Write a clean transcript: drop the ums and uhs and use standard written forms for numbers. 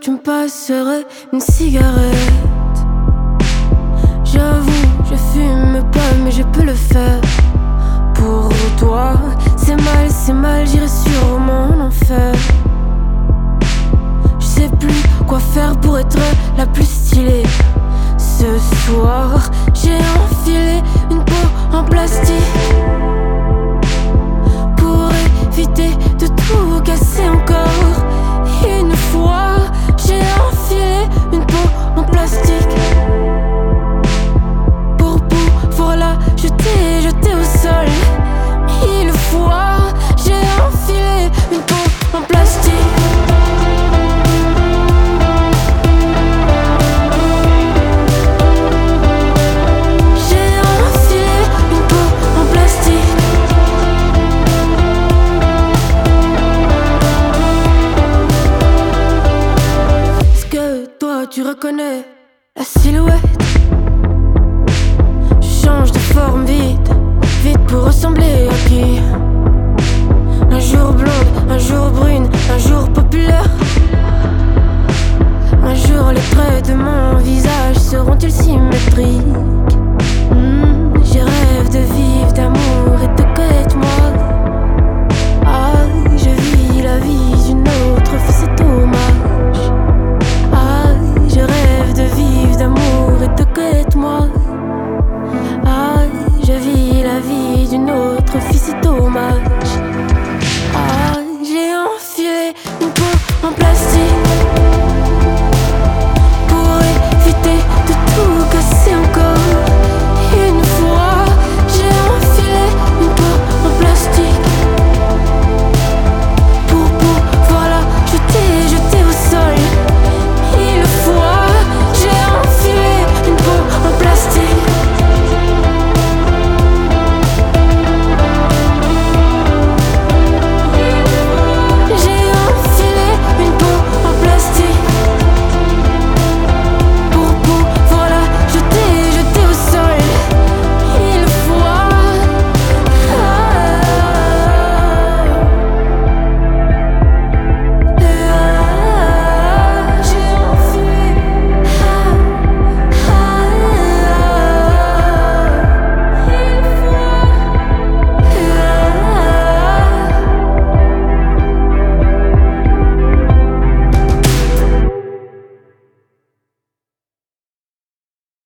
tu me passerais une cigarette. J'avoue, je fume pas mais je peux le faire. Pour toi, c'est mal, j'irai sûrement en enfer. Je sais plus quoi faire pour être la plus stylée. Ce soir, j'ai enfilé une peau en plastique pour éviter de tout casser encore. Une fois, j'ai enfilé une peau en plastique pour pouvoir la jeter au sol. Mille fois, j'ai enfilé une peau en plastique. Tu reconnais la silhouette. Je change de forme vite pour ressembler à qui? Un jour blonde, un jour brune, un jour populaire. Un jour les traits de mon visage seront-ils symétriques? Je rêve de vivre d'un